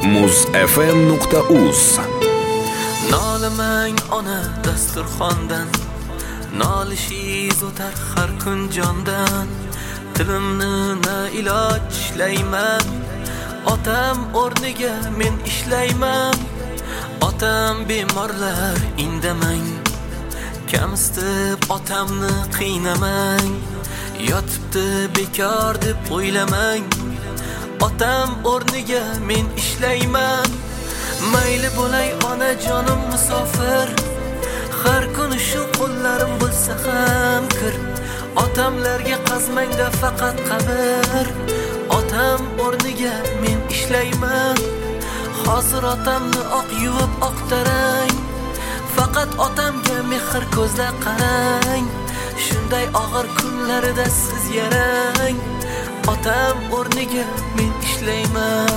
muzfm.uz. Nolimang ona dasturxondan, nolishingiz o'tar har kun jondan. Tilimni na iloj ishlayman, otam o'rniga men ishlayman. Otam bemorlar indamang, kamsitib otamni qiynamang. Yotibdi bekor deb o'ylamang, otam o'rniga men ishlayman. Mayli bo'lay onajonim musofir, har kuni shu qo'llarim bo'lsa ham kir. Otamlarga qazmangda faqat qabr, otam o'rniga men ishlayman. Hozir otamni oq yuvib oqtarang, faqat otamga mehr ko'zla qarang. Shunday og'ir kunlarida siz yarang, otam o'rniga men ishlayman.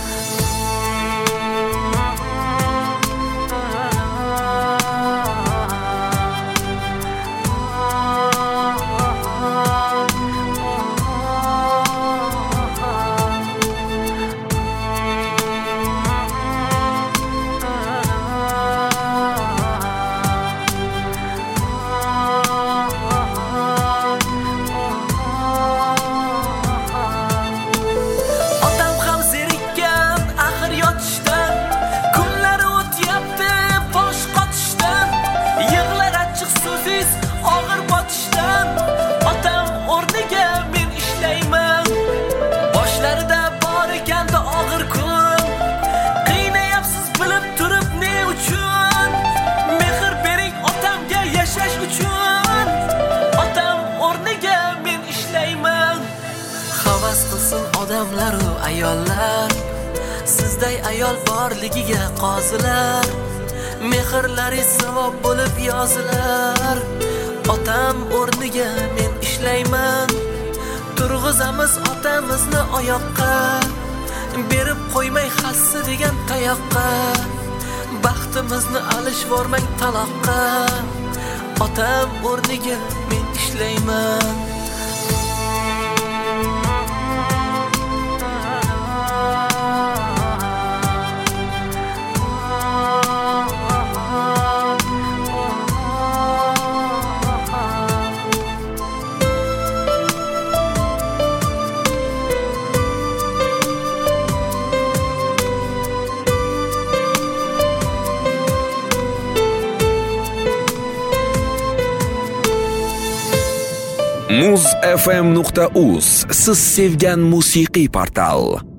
Odamlaru ayollar, sizday ayol borligiga qozilar. Mehrlari savob bo'lib yozilar. Otam o'rniga men ishlayman. Turg'izamiz otamizni oyoqqa, berib qo'ymay hassi degan tayoqqa. Baxtimizni alishvormang taloqqa, otam o'rniga men ishlayman. muzfm.uz siz sevgan musiqiy portal.